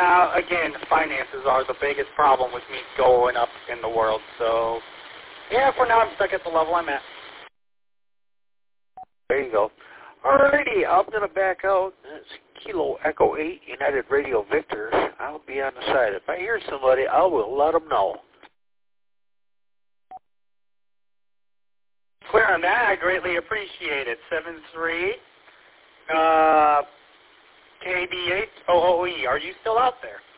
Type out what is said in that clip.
Yeah, again, finances are the biggest problem with me going up in the world. So, yeah, for now I'm stuck at the level I'm at. There you go. Alrighty, I'm going to back out. It's Kilo Echo 8, United Radio Victor. I'll be on the side. If I hear somebody, I will let them know. Clear on that. I greatly appreciate it. 7-3, KB8OOE. Are you still out there?